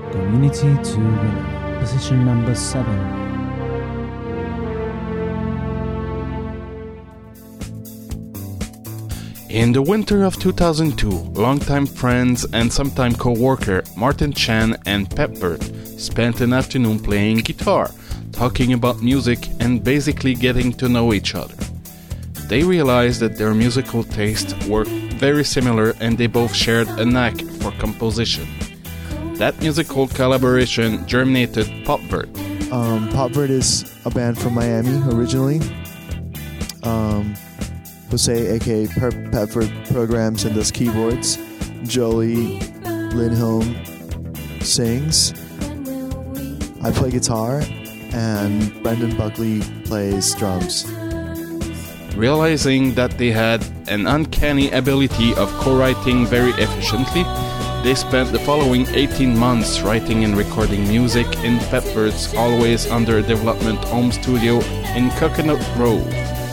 Community to Winning, position number 7. In the winter of 2002, longtime friends and sometime co-worker Martin Chan and Pepbert spent an afternoon playing guitar, talking about music and basically getting to know each other. They realized that their musical tastes were very similar and they both shared a knack for composition. That musical collaboration germinated Popvert. Popvert is a band from Miami originally. Jose, aka Pepford, programs and does keyboards. Jolie Lindholm sings. I play guitar, and Brendan Buckley plays drums. Realizing that they had an uncanny ability of co-writing very efficiently, they spent the following 18 months writing and recording music in Pepford's always under development home studio in Coconut Grove.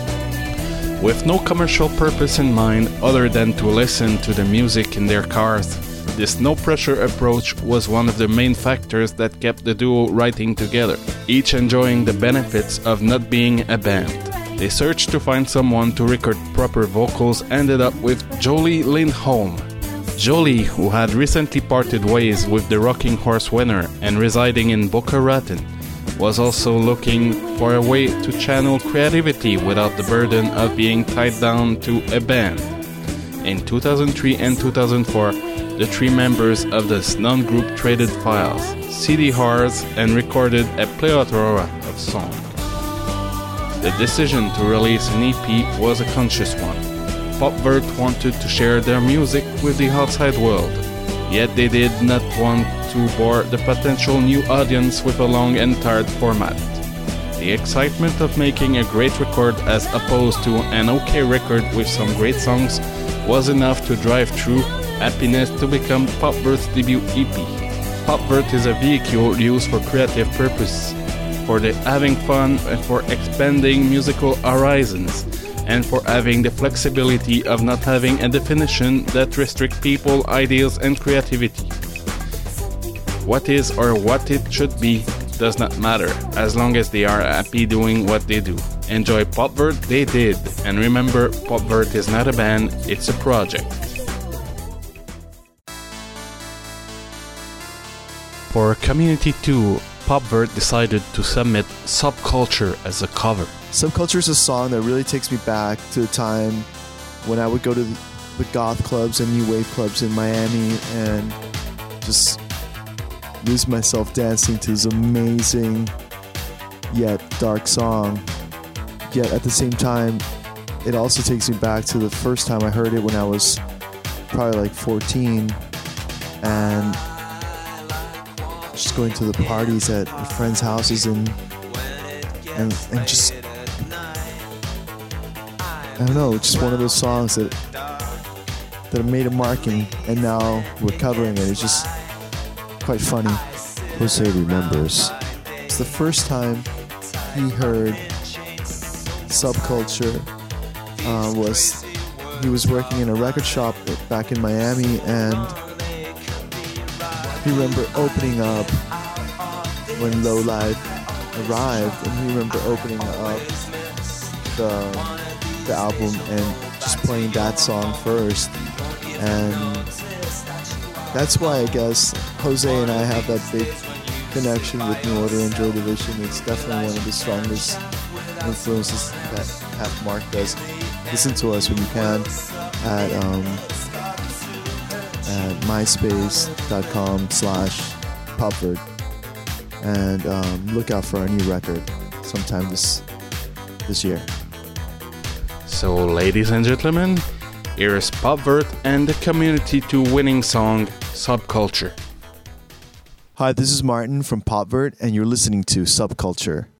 With no commercial purpose in mind other than to listen to the music in their cars, this no-pressure approach was one of the main factors that kept the duo writing together, each enjoying the benefits of not being a band. They searched to find someone to record proper vocals, ended up with Jolie Lindholm. Jolie, who had recently parted ways with the Rocking Horse winner and residing in Boca Raton, was also looking for a way to channel creativity without the burden of being tied down to a band. In 2003 and 2004, the three members of this non-group traded files, CD-Rs, and recorded a plethora of songs. The decision to release an EP was a conscious one. Popvert wanted to share their music with the outside world, yet they did not want to bore the potential new audience with a long and tired format. The excitement of making a great record as opposed to an okay record with some great songs was enough to drive through happiness to become Popvert's debut EP. Popvert is a vehicle used for creative purposes, for the having fun and for expanding musical horizons, and for having the flexibility of not having a definition that restricts people, ideas, and creativity. What is or what it should be does not matter, as long as they are happy doing what they do. Enjoy Popvert, they did, and remember, Popvert is not a band, it's a project. For Community 2, Popvert decided to submit Subculture as a cover. Subculture is a song that really takes me back to a time when I would go to the goth clubs and new wave clubs in Miami and just lose myself dancing to this amazing yet dark song. Yet at the same time, it also takes me back to the first time I heard it when I was probably like 14 and just going to the parties at friends' houses and just, I don't know, just one of those songs that made a mark and now we're covering it. It's just quite funny. Jose remembers. It's the first time he heard Subculture. He was working in a record shop back in Miami, and he remember opening up when Low Life arrived, and he remember opening up the album and just playing that song first, and that's why I guess Jose and I have that big connection with New Order and Joy Division. It's definitely one of the strongest influences that have marked us. Listen to us when you can at myspace.com/Popvert, and look out for our new record sometime this year. So, ladies and gentlemen, here is Popvert and the Community 2 winning song, Subculture. Hi, this is Martin from Popvert, and you're listening to Subculture.